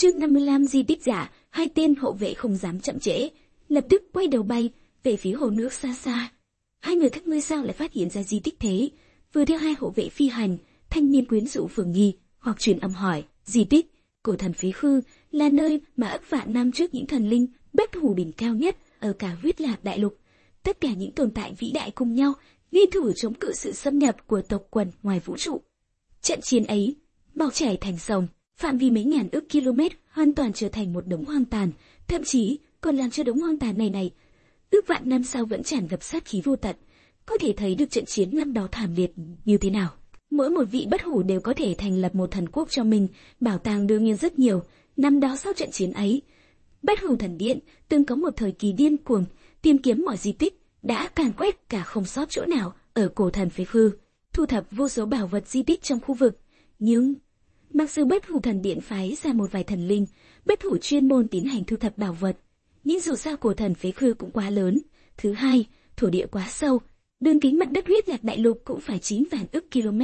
Chương 55 di tích giả, hai tên hộ vệ không dám chậm trễ, lập tức quay đầu bay về phía hồ nước xa xa. Hai người các ngươi sao lại phát hiện ra di tích thế? Vừa theo hai hộ vệ phi hành, thanh niên quyến rũ vừa nghi hoặc truyền âm hỏi. Di tích cổ thần Phế Khư là nơi mà ức vạn năm trước những thần linh bất hủ đỉnh cao nhất ở cả Huyết Lạc đại lục, tất cả những tồn tại vĩ đại cùng nhau liên thủ chống cự sự xâm nhập của tộc quần ngoài vũ trụ. Trận chiến ấy bọc chảy thành sông, phạm vi mấy ngàn ức km hoàn toàn trở thành một đống hoang tàn, thậm chí còn làm cho đống hoang tàn này ước vạn năm sau vẫn tràn ngập sát khí vô tận. Có thể thấy được trận chiến năm đó thảm liệt như thế nào. Mỗi một vị bất hủ đều có thể thành lập một thần quốc cho mình, bảo tàng đương nhiên rất nhiều. Năm đó sau trận chiến ấy, Bất Hủ Thần Điện từng có một thời kỳ điên cuồng tìm kiếm mọi di tích, đã càn quét cả không sót chỗ nào ở cổ thần Phế Khư, thu thập vô số bảo vật di tích trong khu vực. Nhưng mặc dù Bất Hủ Thần Điện phái ra một vài thần linh, bất hủ chuyên môn tiến hành thu thập bảo vật, nhưng dù sao cổ thần Phế Khư cũng quá lớn. Thứ hai, thổ địa quá sâu, đường kính mặt đất Huyết Lạc đại lục cũng phải 9 vạn ức km,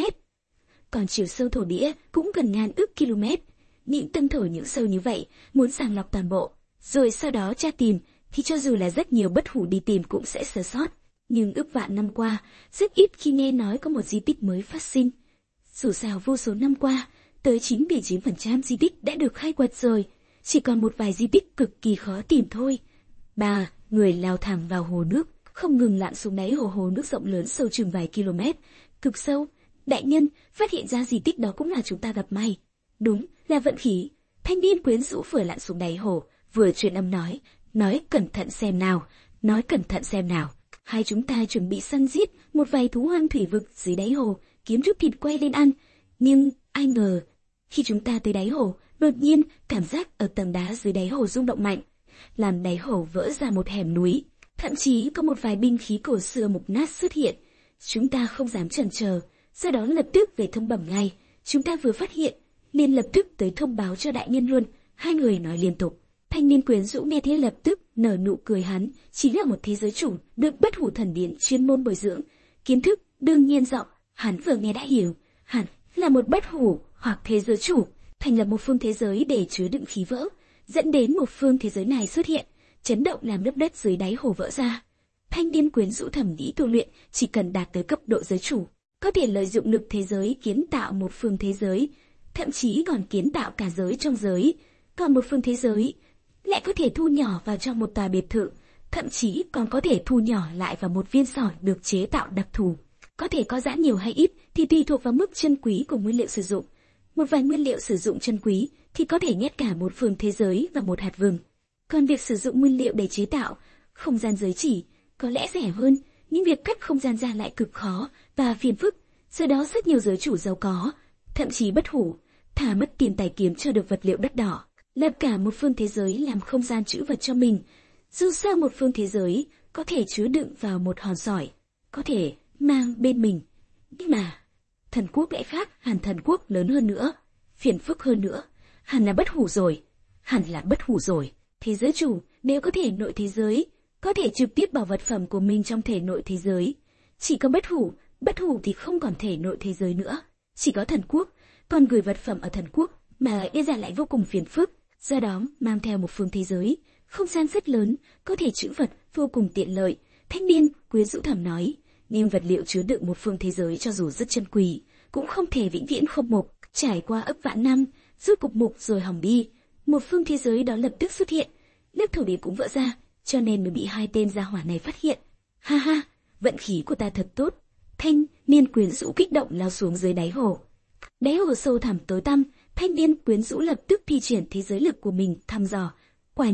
còn chiều sâu thổ địa cũng gần ngàn ức km. Những tầng thổ những sâu như vậy, muốn sàng lọc toàn bộ, rồi sau đó tra tìm, thì cho dù là rất nhiều bất hủ đi tìm cũng sẽ sơ sót. Nhưng ức vạn năm qua, rất ít khi nghe nói có một di tích mới phát sinh. Dù sao vô số năm qua, tới 99% di tích đã được khai quật rồi, chỉ còn một vài di tích cực kỳ khó tìm thôi. Ba người lao thẳng vào hồ nước, không ngừng lặn xuống đáy hồ nước rộng lớn sâu chừng vài km, cực sâu. Đại nhân, phát hiện ra di tích đó cũng là chúng ta gặp may. Đúng là vận khí. Thanh niên quyến rũ vừa lặn xuống đáy hồ, vừa truyền âm nói cẩn thận xem nào, nói cẩn thận xem nào. Hai chúng ta chuẩn bị săn giết một vài thú hoang thủy vực dưới đáy hồ, kiếm chút thịt quay lên ăn. Nhưng ai ngờ, khi chúng ta tới đáy hồ, đột nhiên cảm giác ở tầng đá dưới đáy hồ rung động mạnh, làm đáy hồ vỡ ra một hẻm núi. Thậm chí có một vài binh khí cổ xưa mục nát xuất hiện. Chúng ta không dám chần chờ, sau đó lập tức về thông bẩm ngay. Chúng ta vừa phát hiện, liền lập tức tới thông báo cho đại nhân luôn. Hai người nói liên tục. Thanh niên quyến rũ nghe thế lập tức nở nụ cười. Hắn chính là một thế giới chủ được Bất Hủ Thần Điện chuyên môn bồi dưỡng, kiến thức đương nhiên rộng. Hắn vừa nghe đã hiểu, hắn là một bất hủ hoặc thế giới chủ, thành lập một phương thế giới để chứa đựng khí vỡ, dẫn đến một phương thế giới này xuất hiện, chấn động làm lớp đất dưới đáy hồ vỡ ra. Thanh niên quyến rũ thẩm nghĩ tu luyện chỉ cần đạt tới cấp độ giới chủ, có thể lợi dụng lực thế giới kiến tạo một phương thế giới, thậm chí còn kiến tạo cả giới trong giới. Còn một phương thế giới lại có thể thu nhỏ vào trong một tòa biệt thự, thậm chí còn có thể thu nhỏ lại vào một viên sỏi được chế tạo đặc thù. Có thể có giãn nhiều hay ít thì tùy thuộc vào mức chân quý của nguyên liệu sử dụng. Một vài nguyên liệu sử dụng chân quý thì có thể nhét cả một phương thế giới vào một hạt vừng. Còn việc sử dụng nguyên liệu để chế tạo không gian giới chỉ có lẽ rẻ hơn, nhưng việc cắt không gian ra lại cực khó và phiền phức. Do đó rất nhiều giới chủ giàu có, thậm chí bất hủ, thà mất tiền tài kiếm cho được vật liệu đắt đỏ, lập cả một phương thế giới làm không gian trữ vật cho mình. Dù sao một phương thế giới có thể chứa đựng vào một hòn sỏi, có thể mang bên mình. Nhưng mà thần quốc lại khác, Hàn thần quốc lớn hơn nữa, phiền phức hơn nữa. Hàn là bất hủ rồi, hẳn là bất hủ rồi. Thế giới chủ nếu có thể nội thế giới, có thể trực tiếp bảo vật phẩm của mình trong thể nội thế giới. Chỉ có bất hủ thì không còn thể nội thế giới nữa. Chỉ có thần quốc, còn gửi vật phẩm ở thần quốc mà đưa ra lại vô cùng phiền phức. Do đó mang theo một phương thế giới, không gian rất lớn, có thể trữ vật vô cùng tiện lợi. Thanh niên quyến rũ thầm nói, nhưng vật liệu chứa đựng một phương thế giới cho dù rất chân quý, cũng không thể vĩnh viễn không mục. Trải qua ức vạn năm, rút cục mục rồi hỏng đi, một phương thế giới đó lập tức xuất hiện, lớp thổ địa cũng vỡ ra, cho nên mới bị hai tên gia hỏa này phát hiện. Ha ha, vận khí của ta thật tốt. Thanh niên quyến rũ kích động lao xuống dưới đáy hồ. Đáy hồ sâu thẳm tối tăm, thanh niên quyến rũ lập tức thi triển thế giới lực của mình thăm dò. Quả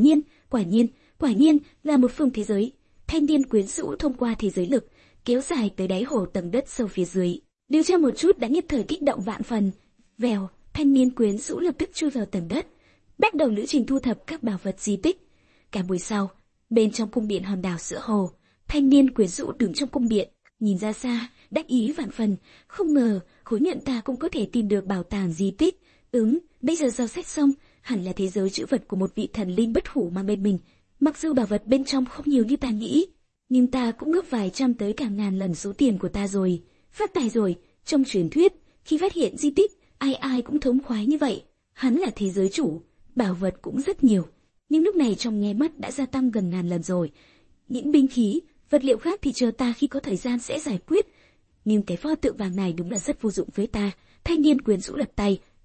nhiên là một phương thế giới. Thanh niên quyến rũ thông qua thế giới lực kéo dài tới đáy hồ tầng đất sâu phía dưới. Điều tra một chút đã nhất thời kích động vạn phần. Vèo, thanh niên quyến rũ lập tức chui vào tầng đất, bắt đầu lữ trình thu thập các bảo vật di tích. Cả buổi sau, bên trong cung điện hòn đảo giữa hồ, thanh niên quyến rũ đứng trong cung điện, nhìn ra xa, đắc ý vạn phần. Không ngờ khối nhận ta cũng có thể tìm được bảo tàng di tích. Bây giờ giao sách xong, hẳn là thế giới trữ vật của một vị thần linh bất hủ mang bên mình. Mặc dù bảo vật bên trong không nhiều như ta nghĩ, nhưng ta cũng gấp vài trăm tới cả ngàn lần số tiền của ta rồi. Phát tài rồi. Trong truyền thuyết, khi phát hiện di tích, ai ai cũng thống khoái như vậy. Hắn là thế giới chủ, bảo vật cũng rất nhiều. Nhưng lúc này trong nháy mắt đã gia tăng gần 1000 lần rồi. Những binh khí, vật liệu khác thì chờ ta khi có thời gian sẽ giải quyết. Nhưng cái pho tượng vàng này đúng là rất vô dụng với ta. Thanh niên quyến rũ lật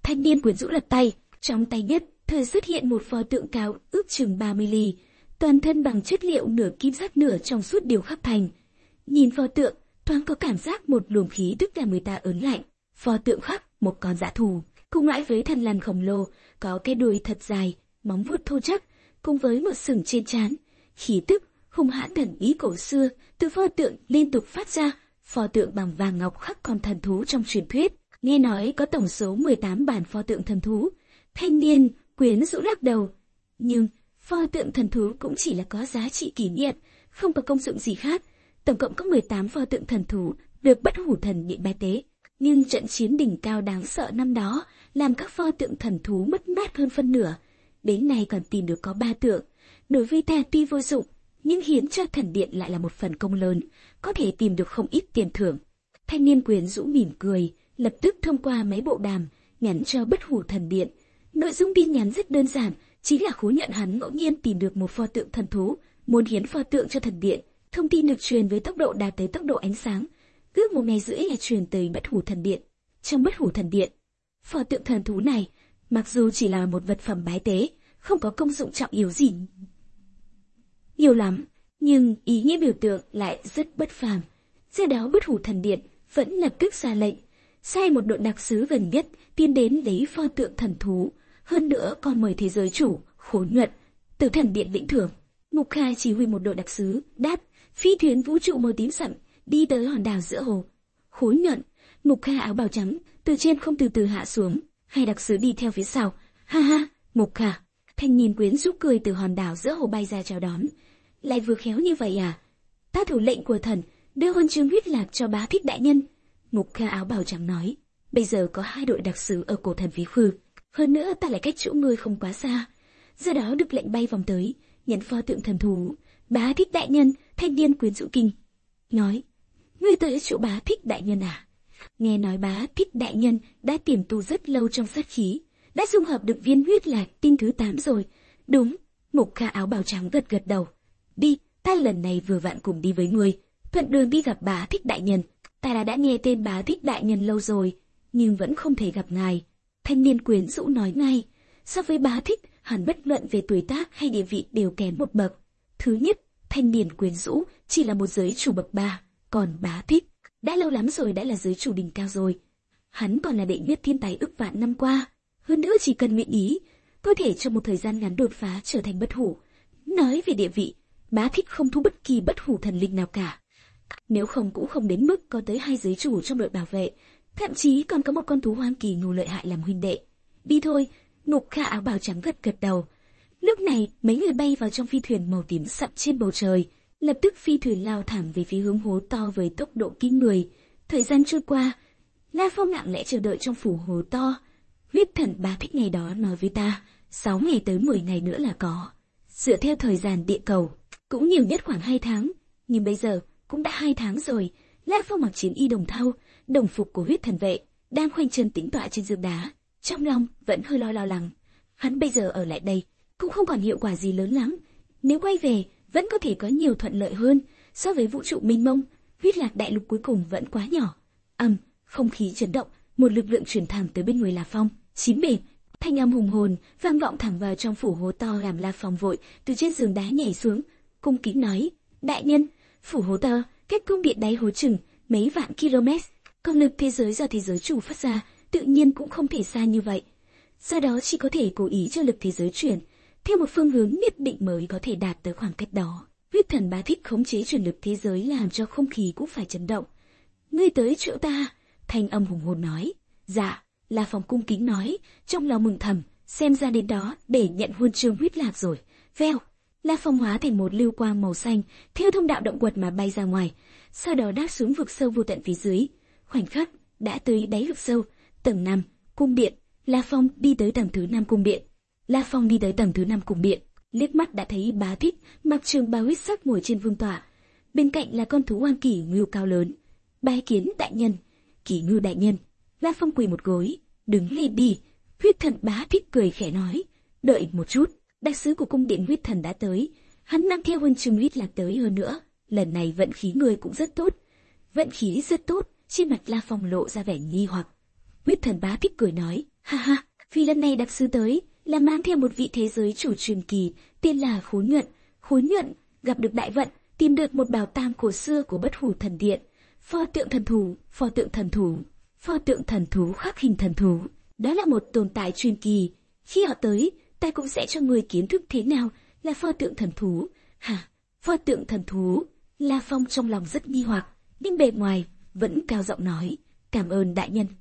tay, trong tay nhất thời xuất hiện một pho tượng cao ước chừng 30 ly, toàn thân bằng chất liệu nửa kim sắc nửa trong suốt điều khắc thành. Nhìn pho tượng, thoáng có cảm giác một luồng khí tức làm người ta ớn lạnh. Pho tượng khắc một con dã thú, cùng loại với thần lằn khổng lồ, có cái đuôi thật dài, móng vuốt thô chắc, cùng với một sừng trên trán. Khí tức hung hãn thần bí cổ xưa từ pho tượng liên tục phát ra. Pho tượng bằng vàng ngọc khắc con thần thú trong truyền thuyết, nghe nói có tổng số 18 bản pho tượng thần thú. Thanh niên quyến rũ lắc đầu. Nhưng pho tượng thần thú cũng chỉ là có giá trị kỷ niệm, không có công dụng gì khác. Tổng cộng có 18 pho tượng thần thú được Bất Hủ Thần Điện bài tế. Nhưng trận chiến đỉnh cao đáng sợ năm đó làm các pho tượng thần thú mất mát hơn phân nửa. Đến nay còn tìm được có 3 tượng. Đối với ta tuy vô dụng, nhưng hiến cho thần điện lại là một phần công lớn, có thể tìm được không ít tiền thưởng. Thanh niên quyến rũ mỉm cười, lập tức thông qua máy bộ đàm nhắn cho Bất Hủ Thần Điện. Nội dung tin nhắn rất đơn giản, chính là Khố Nhận hắn ngẫu nhiên tìm được một pho tượng thần thú, muốn hiến pho tượng cho thần điện. Thông tin được truyền với tốc độ đạt tới tốc độ ánh sáng, ước 1 ngày rưỡi là truyền tới Bất Hủ Thần Điện. Trong Bất Hủ Thần Điện, pho tượng thần thú này mặc dù chỉ là một vật phẩm bái tế, không có công dụng trọng yếu gì nhiều lắm, nhưng ý nghĩa biểu tượng lại rất bất phàm. Do đó Bất Hủ Thần Điện vẫn lập tức ra lệnh, sai một đội đặc sứ gần nhất tiến đến lấy pho tượng thần thú. Hơn nữa còn mời thế giới chủ Khố Nhuận từ thần điện lĩnh thưởng. Mục Kha chỉ huy một đội đặc sứ đáp phi thuyền vũ trụ màu tím sậm đi tới hòn đảo giữa hồ. Khố Nhuận, Mục Kha áo bào trắng từ trên không từ từ hạ xuống, hai đặc sứ đi theo phía sau. Ha ha, Mục Kha. Thanh niên quyến rũ cười từ hòn đảo giữa hồ bay ra chào đón. Lại vừa khéo như vậy à? Ta thủ lệnh của thần đưa huân chương huyết lạc cho Bá Thích đại nhân. Mục Kha áo bào trắng nói. Bây giờ có 2 đội đặc sứ ở cổ thần Phí Khư, hơn nữa ta lại cách chỗ ngươi không quá xa, do đó được lệnh bay vòng tới nhận pho tượng thần thú. Bá Thích đại nhân, thanh niên quyến rũ kinh nói. Ngươi tới chỗ Bá Thích đại nhân à? Nghe nói Bá Thích đại nhân đã tiềm tu rất lâu trong sát khí, đã dung hợp được viên huyết lạc tinh thứ 8 rồi. Đúng. Mục Kha áo bào trắng gật gật đầu. Đi, ta lần này vừa vặn cùng đi với ngươi, thuận đường đi gặp Bá Thích đại nhân. Ta đã nghe tên Bá Thích đại nhân lâu rồi, nhưng vẫn không thể gặp ngài. Thanh niên quyến rũ nói ngay. So với Bá Thích, hẳn bất luận về tuổi tác hay địa vị đều kém một bậc. Thứ nhất, thanh niên quyến rũ chỉ là một giới chủ bậc 3, còn Bá Thích đã lâu lắm rồi đã là giới chủ đỉnh cao rồi. Hắn còn là đệ nhất thiên tài ức vạn năm qua, hơn nữa chỉ cần nguyện ý, có thể trong một thời gian ngắn đột phá trở thành bất hủ. Nói về địa vị, Bá Thích không thu bất kỳ bất hủ thần linh nào cả. Nếu không cũng không đến mức có tới 2 giới chủ trong đội bảo vệ, thậm chí còn có một con thú hoang kỳ ngưu lợi hại làm huynh đệ. Đi thôi. Mục Kha áo bào trắng gật gật đầu. Lúc này mấy người bay vào trong phi thuyền màu tím sậm trên bầu trời, lập tức phi thuyền lao thẳng về phía hướng hố to với tốc độ kinh người. Thời gian trôi qua, La Phong lặng lẽ chờ đợi trong phủ hố to. Huyết thần Bá Thích ngày đó nói với ta, 6 ngày tới 10 ngày nữa là có. Dựa theo thời gian địa cầu, cũng nhiều nhất khoảng 2 tháng, nhưng bây giờ cũng đã 2 tháng rồi. La Phong mặc chiến y đồng thau, đồng phục của huyết thần vệ, đang khoanh chân tĩnh tọa trên giường đá, trong lòng vẫn hơi lo lắng. Hắn bây giờ ở lại đây cũng không còn hiệu quả gì lớn lắm, nếu quay về vẫn có thể có nhiều thuận lợi hơn. So với vũ trụ mênh mông, huyết lạc đại lục cuối cùng vẫn quá nhỏ. Không khí chấn động, một lực lượng truyền thẳng tới bên người La Phong. Chín bề, thanh âm hùng hồn vang vọng thẳng vào trong phủ hố to, làm La Phong vội từ trên giường đá nhảy xuống, cung kính nói: đại nhân, phủ hố to cách cung điện đáy hố chừng mấy vạn km, công lực thế giới do thế giới chủ phát ra tự nhiên cũng không thể xa như vậy, do đó chỉ có thể cố ý cho lực thế giới chuyển theo một phương hướng nhất định mới có thể đạt tới khoảng cách đó. Huyết thần Bá Thích khống chế chuyển lực thế giới làm cho không khí cũng phải chấn động. Ngươi tới chỗ ta? Thanh âm hùng hồn nói. Dạ. La Phong cung kính nói, trong lòng mừng thầm, xem ra đến đó để nhận huân chương huyết lạc rồi. Veo, La Phong hóa thành một lưu quang màu xanh, theo thông đạo động quật mà bay ra ngoài, sau đó đáp xuống vực sâu vô tận phía dưới. Khoảnh khắc đã tới đáy vực sâu, tầng 5, cung điện. La Phong đi tới tầng thứ 5 cung điện. Liếc mắt đã thấy Bá Thích mặc trường bào huyết sắc ngồi trên vương tọa, bên cạnh là con thú hoang kỳ ngưu cao lớn. Bái kiến đại nhân. Kỳ ngưu đại nhân. La Phong quỳ một gối. Đứng lên đi. Huyết thần Bá Thích cười khẽ nói. Đợi một chút, đại sứ của cung điện huyết thần đã tới. Hắn mang theo huân chương huyết lạc tới hơn nữa. Lần này vận khí người cũng rất tốt. Vận khí rất tốt, trên mặt La Phong lộ ra vẻ nghi hoặc. Huyết thần bá thích cười nói, ha ha, vì lần này đặc sứ tới là mang theo một vị thế giới chủ truyền kỳ, tên là Khối Nhuận. Khối Nhuận gặp được đại vận, tìm được một bảo tàng cổ xưa của Bất Hủ Thần Điện, pho tượng thần thú, pho tượng thần thú, pho tượng thần thú khắc hình thần thú. Đó là một tồn tại truyền kỳ. Khi họ tới, ta cũng sẽ cho người kiến thức thế nào là pho tượng thần thú. Hả? Pho tượng thần thú? La Phong trong lòng rất nghi hoặc, nhưng bề ngoài vẫn cao giọng nói, cảm ơn đại nhân.